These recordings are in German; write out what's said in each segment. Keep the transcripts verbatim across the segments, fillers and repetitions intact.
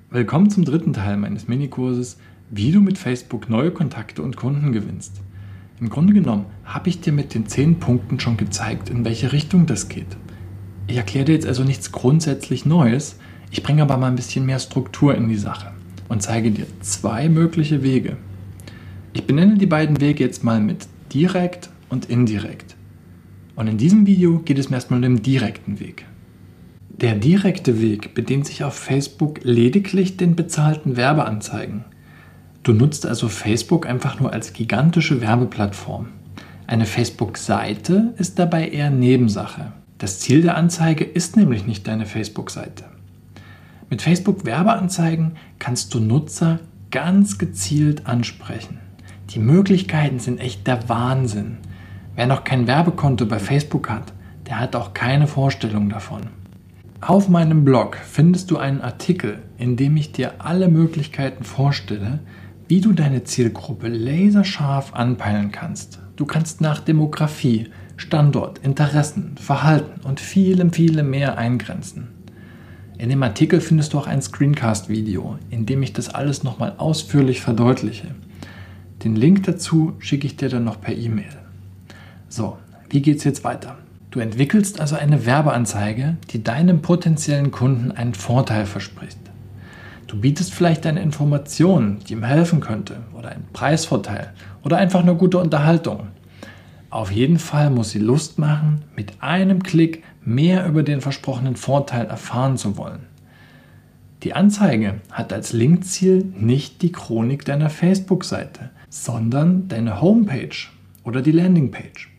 Willkommen zum dritten Teil meines Minikurses, wie du mit Facebook neue Kontakte und Kunden gewinnst. Im Grunde genommen habe ich dir mit den zehn Punkten schon gezeigt, in welche Richtung das geht. Ich erkläre dir jetzt also nichts grundsätzlich Neues, ich bringe aber mal ein bisschen mehr Struktur in die Sache und zeige dir zwei mögliche Wege. Ich benenne die beiden Wege jetzt mal mit direkt und indirekt. Und in diesem Video geht es mir erstmal um den direkten Weg. Der direkte Weg bedient sich auf Facebook lediglich den bezahlten Werbeanzeigen. Du nutzt also Facebook einfach nur als gigantische Werbeplattform. Eine Facebook-Seite ist dabei eher Nebensache. Das Ziel der Anzeige ist nämlich nicht deine Facebook-Seite. Mit Facebook-Werbeanzeigen kannst du Nutzer ganz gezielt ansprechen. Die Möglichkeiten sind echt der Wahnsinn. Wer noch kein Werbekonto bei Facebook hat, der hat auch keine Vorstellung davon. Auf meinem Blog findest du einen Artikel, in dem ich dir alle Möglichkeiten vorstelle, wie du deine Zielgruppe laserscharf anpeilen kannst. Du kannst nach Demografie, Standort, Interessen, Verhalten und vielem, vielem mehr eingrenzen. In dem Artikel findest du auch ein Screencast-Video, in dem ich das alles nochmal ausführlich verdeutliche. Den Link dazu schicke ich dir dann noch per E-Mail. So, wie geht's jetzt weiter? Du entwickelst also eine Werbeanzeige, die deinem potenziellen Kunden einen Vorteil verspricht. Du bietest vielleicht eine Information, die ihm helfen könnte, oder einen Preisvorteil oder einfach eine gute Unterhaltung. Auf jeden Fall muss sie Lust machen, mit einem Klick mehr über den versprochenen Vorteil erfahren zu wollen. Die Anzeige hat als Linkziel nicht die Chronik deiner Facebook-Seite, sondern deine Homepage oder die Landingpage.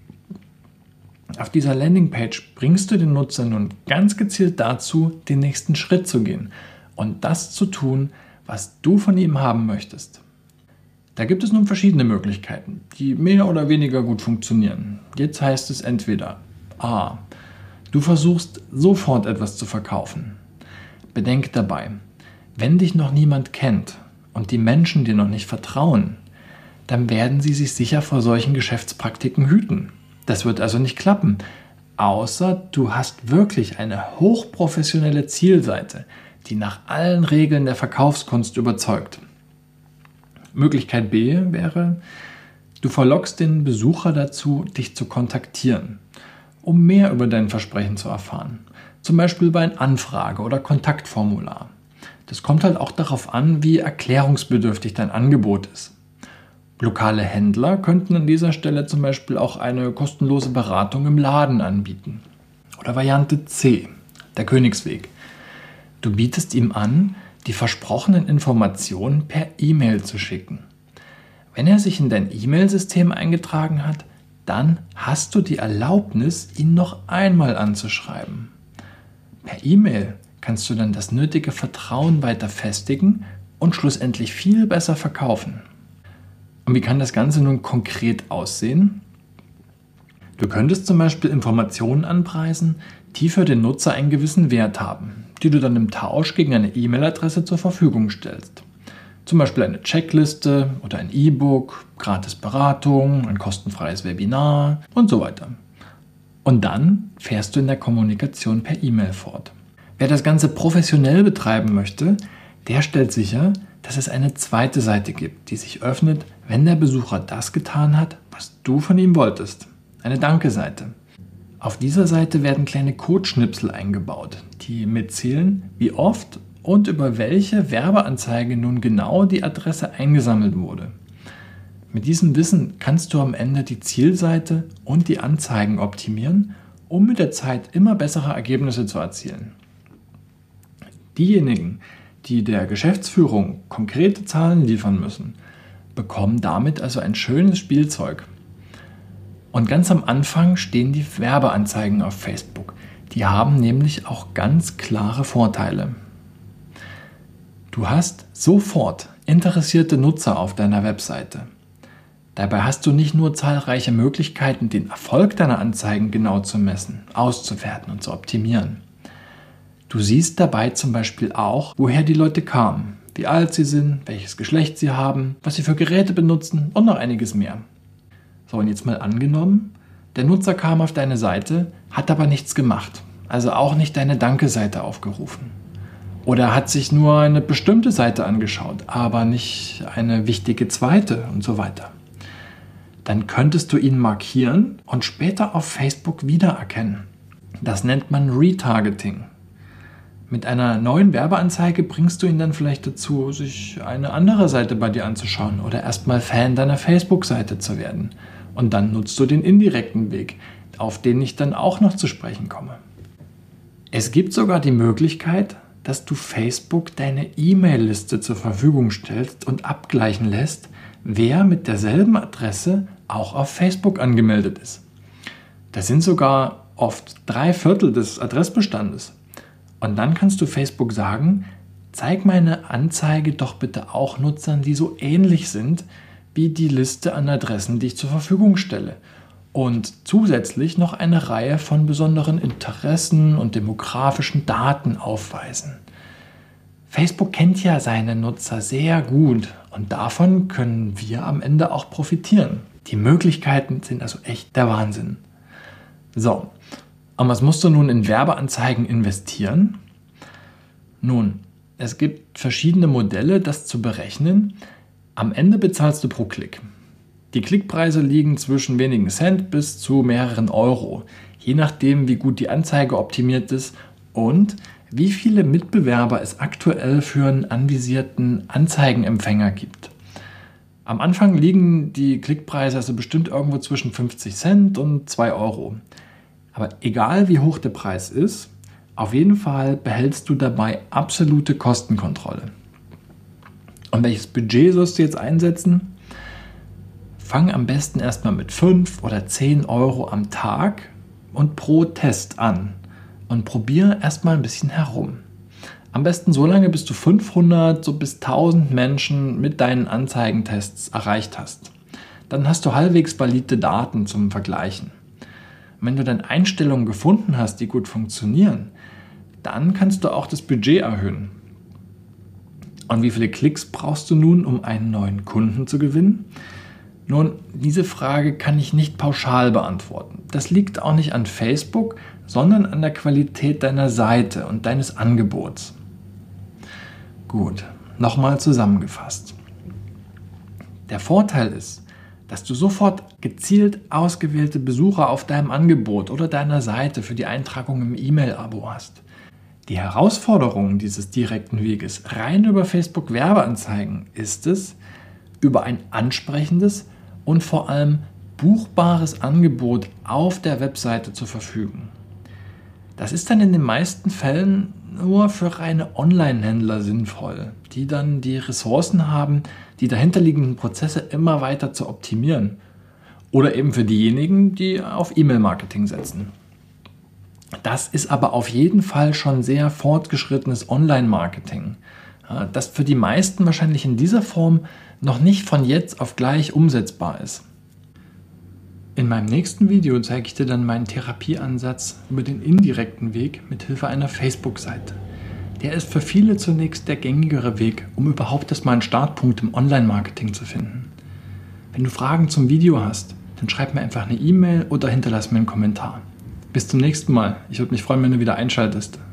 Auf dieser Landingpage bringst du den Nutzer nun ganz gezielt dazu, den nächsten Schritt zu gehen und das zu tun, was du von ihm haben möchtest. Da gibt es nun verschiedene Möglichkeiten, die mehr oder weniger gut funktionieren. Jetzt heißt es entweder A. Du versuchst sofort etwas zu verkaufen. Bedenk dabei, wenn dich noch niemand kennt und die Menschen dir noch nicht vertrauen, dann werden sie sich sicher vor solchen Geschäftspraktiken hüten. Das wird also nicht klappen, außer du hast wirklich eine hochprofessionelle Zielseite, die nach allen Regeln der Verkaufskunst überzeugt. Möglichkeit B wäre, du verlockst den Besucher dazu, dich zu kontaktieren, um mehr über dein Versprechen zu erfahren. Zum Beispiel über ein Anfrage- oder Kontaktformular. Das kommt halt auch darauf an, wie erklärungsbedürftig dein Angebot ist. Lokale Händler könnten an dieser Stelle zum Beispiel auch eine kostenlose Beratung im Laden anbieten. Oder Variante C, der Königsweg. Du bietest ihm an, die versprochenen Informationen per E-Mail zu schicken. Wenn er sich in dein E-Mail-System eingetragen hat, dann hast du die Erlaubnis, ihn noch einmal anzuschreiben. Per E-Mail kannst du dann das nötige Vertrauen weiter festigen und schlussendlich viel besser verkaufen. Und wie kann das Ganze nun konkret aussehen? Du könntest zum Beispiel Informationen anpreisen, die für den Nutzer einen gewissen Wert haben, die du dann im Tausch gegen eine E-Mail-Adresse zur Verfügung stellst. Zum Beispiel eine Checkliste oder ein E-Book, gratis Beratung, ein kostenfreies Webinar und so weiter. Und dann fährst du in der Kommunikation per E-Mail fort. Wer das Ganze professionell betreiben möchte, der stellt sicher, dass es eine zweite Seite gibt, die sich öffnet, wenn der Besucher das getan hat, was du von ihm wolltest. Eine Danke-Seite. Auf dieser Seite werden kleine Codeschnipsel eingebaut, die mitzählen, wie oft und über welche Werbeanzeige nun genau die Adresse eingesammelt wurde. Mit diesem Wissen kannst du am Ende die Zielseite und die Anzeigen optimieren, um mit der Zeit immer bessere Ergebnisse zu erzielen. Diejenigen, die der Geschäftsführung konkrete Zahlen liefern müssen, bekommen damit also ein schönes Spielzeug. Und ganz am Anfang stehen die Werbeanzeigen auf Facebook. Die haben nämlich auch ganz klare Vorteile. Du hast sofort interessierte Nutzer auf deiner Webseite. Dabei hast du nicht nur zahlreiche Möglichkeiten, den Erfolg deiner Anzeigen genau zu messen, auszuwerten und zu optimieren. Du siehst dabei zum Beispiel auch, woher die Leute kamen, wie alt sie sind, welches Geschlecht sie haben, was sie für Geräte benutzen und noch einiges mehr. So, und jetzt mal angenommen, der Nutzer kam auf deine Seite, hat aber nichts gemacht, also auch nicht deine Danke-Seite aufgerufen. Oder hat sich nur eine bestimmte Seite angeschaut, aber nicht eine wichtige zweite und so weiter. Dann könntest du ihn markieren und später auf Facebook wiedererkennen. Das nennt man Retargeting. Mit einer neuen Werbeanzeige bringst du ihn dann vielleicht dazu, sich eine andere Seite bei dir anzuschauen oder erstmal Fan deiner Facebook-Seite zu werden. Und dann nutzt du den indirekten Weg, auf den ich dann auch noch zu sprechen komme. Es gibt sogar die Möglichkeit, dass du Facebook deine E-Mail-Liste zur Verfügung stellst und abgleichen lässt, wer mit derselben Adresse auch auf Facebook angemeldet ist. Das sind sogar oft drei Viertel des Adressbestandes. Und dann kannst du Facebook sagen, zeig meine Anzeige doch bitte auch Nutzern, die so ähnlich sind wie die Liste an Adressen, die ich zur Verfügung stelle. Und zusätzlich noch eine Reihe von besonderen Interessen und demografischen Daten aufweisen. Facebook kennt ja seine Nutzer sehr gut und davon können wir am Ende auch profitieren. Die Möglichkeiten sind also echt der Wahnsinn. So, und was musst du nun in Werbeanzeigen investieren? Nun, es gibt verschiedene Modelle, das zu berechnen. Am Ende bezahlst du pro Klick. Die Klickpreise liegen zwischen wenigen Cent bis zu mehreren Euro, je nachdem, wie gut die Anzeige optimiert ist und wie viele Mitbewerber es aktuell für einen anvisierten Anzeigenempfänger gibt. Am Anfang liegen die Klickpreise also bestimmt irgendwo zwischen fünfzig Cent und zwei Euro. Aber egal wie hoch der Preis ist, auf jeden Fall behältst du dabei absolute Kostenkontrolle. Und welches Budget sollst du jetzt einsetzen? Fang am besten erstmal mit fünf oder zehn Euro am Tag und pro Test an und probiere erstmal ein bisschen herum. Am besten so lange, bis du fünfhundert so bis tausend Menschen mit deinen Anzeigentests erreicht hast. Dann hast du halbwegs valide Daten zum Vergleichen. Wenn du dann Einstellungen gefunden hast, die gut funktionieren, dann kannst du auch das Budget erhöhen. Und wie viele Klicks brauchst du nun, um einen neuen Kunden zu gewinnen? Nun, diese Frage kann ich nicht pauschal beantworten. Das liegt auch nicht an Facebook, sondern an der Qualität deiner Seite und deines Angebots. Gut, nochmal zusammengefasst. Der Vorteil ist, dass du sofort gezielt ausgewählte Besucher auf deinem Angebot oder deiner Seite für die Eintragung im E-Mail-Abo hast. Die Herausforderung dieses direkten Weges rein über Facebook-Werbeanzeigen ist es, über ein ansprechendes und vor allem buchbares Angebot auf der Webseite zu verfügen. Das ist dann in den meisten Fällen nur für reine Online-Händler sinnvoll, die dann die Ressourcen haben, die dahinterliegenden Prozesse immer weiter zu optimieren. Oder eben für diejenigen, die auf E-Mail-Marketing setzen. Das ist aber auf jeden Fall schon sehr fortgeschrittenes Online-Marketing, das für die meisten wahrscheinlich in dieser Form noch nicht von jetzt auf gleich umsetzbar ist. In meinem nächsten Video zeige ich dir dann meinen Therapieansatz über den indirekten Weg mit Hilfe einer Facebook-Seite. Der ist für viele zunächst der gängigere Weg, um überhaupt erstmal einen Startpunkt im Online-Marketing zu finden. Wenn du Fragen zum Video hast, dann schreib mir einfach eine E-Mail oder hinterlass mir einen Kommentar. Bis zum nächsten Mal. Ich würde mich freuen, wenn du wieder einschaltest.